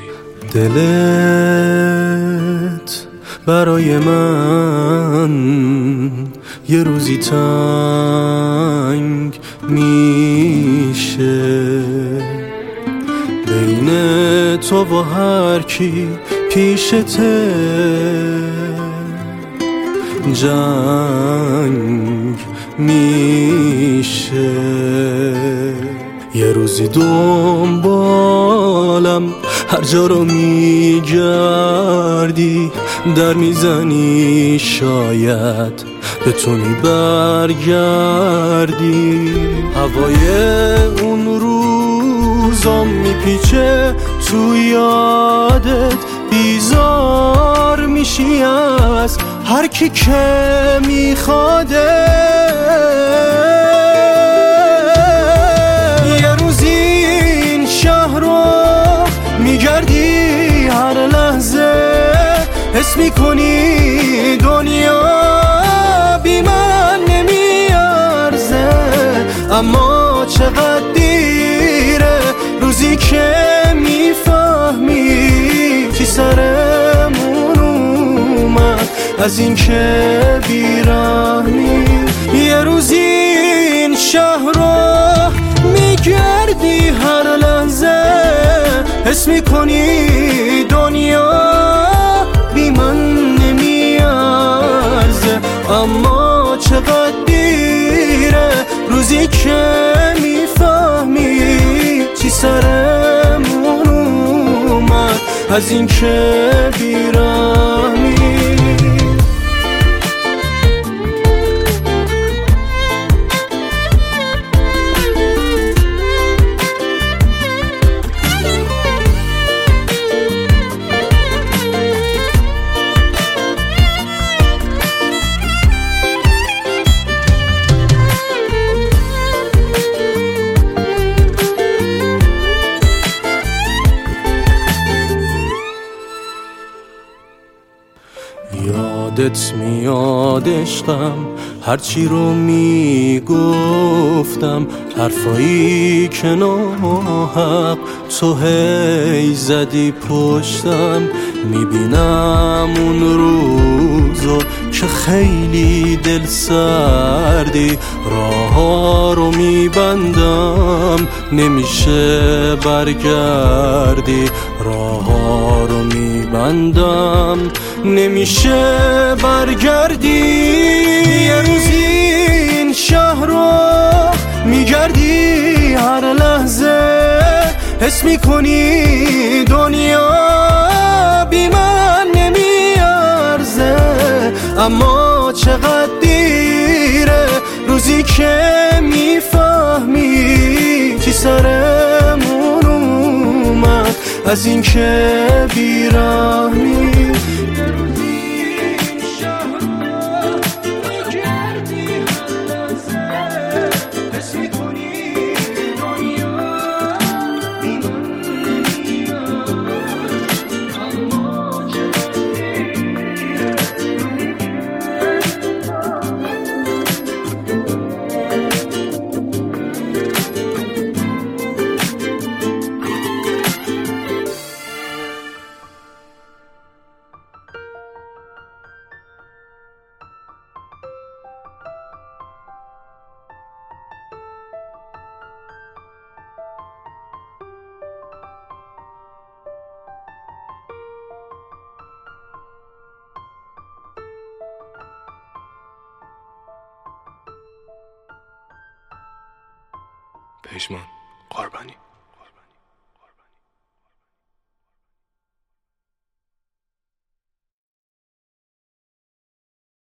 دلت برای من یه روزی تنگ میشه، بین تو و هر کی پیشته جنگ میشه. یه روزی دنبالم هر جا رو میگردی، در میزنی شاید بتونی برگردی. هوای اون روزا میپیچه تو یادت، بیزار میشی از هر کی که میخواده. یه روزی این شهر رو میگردی، هر لحظه حس میکنی دنیا بی من نمیارزه. اما چقدر دیره روزی که میفهمی چی سرمون اومد از این که بیرحمی. یه روزی این شهر رو میگردی، هر لحظه حس میکنی دنیا بی من نمیارزه. اما چقدر دیره روزی که میفهمی چی سرمون اومد از این که بیرحمی. یادت میاد عشقم هرچی رو میگفتم، حرفایی که ناحق تو هی زدی پشتم. میبینم اون روزو که خیلی دل سردی، راه ها رو میبندم نمیشه برگردی. راه ها رو میبندم نمیشه برگردی. یه روزی این شهر رو میگردی، هر لحظه حس میکنی دنیا بی من نمیارزه. اما چقدر دیره روزی که میفهمی چی سرمون اومد از این که بیرحمی. پژمان قربانی.